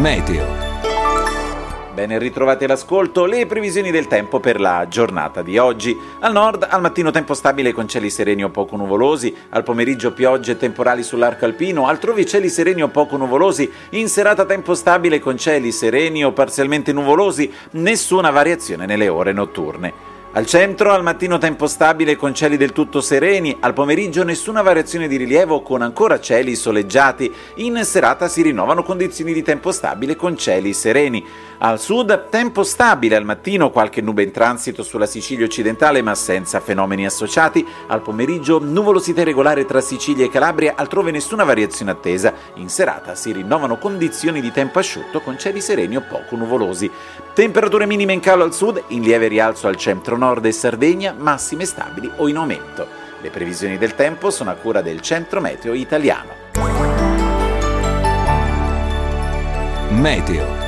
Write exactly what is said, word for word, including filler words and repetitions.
Meteo. Ben ritrovati all'ascolto, le previsioni del tempo per la giornata di oggi. Al nord, al mattino tempo stabile con cieli sereni o poco nuvolosi, al pomeriggio piogge e temporali sull'arco alpino, altrove cieli sereni o poco nuvolosi, in serata tempo stabile con cieli sereni o parzialmente nuvolosi, nessuna variazione nelle ore notturne. Al centro, al mattino tempo stabile con cieli del tutto sereni, al pomeriggio nessuna variazione di rilievo con ancora cieli soleggiati, in serata si rinnovano condizioni di tempo stabile con cieli sereni. Al sud, tempo stabile al mattino, qualche nube in transito sulla Sicilia occidentale ma senza fenomeni associati, al pomeriggio nuvolosità irregolare tra Sicilia e Calabria, altrove nessuna variazione attesa, in serata si rinnovano condizioni di tempo asciutto con cieli sereni o poco nuvolosi. Temperature minime in calo al sud, in lieve rialzo al centro nord e Sardegna, massime stabili o in aumento. Le previsioni del tempo sono a cura del Centro Meteo Italiano. Meteo.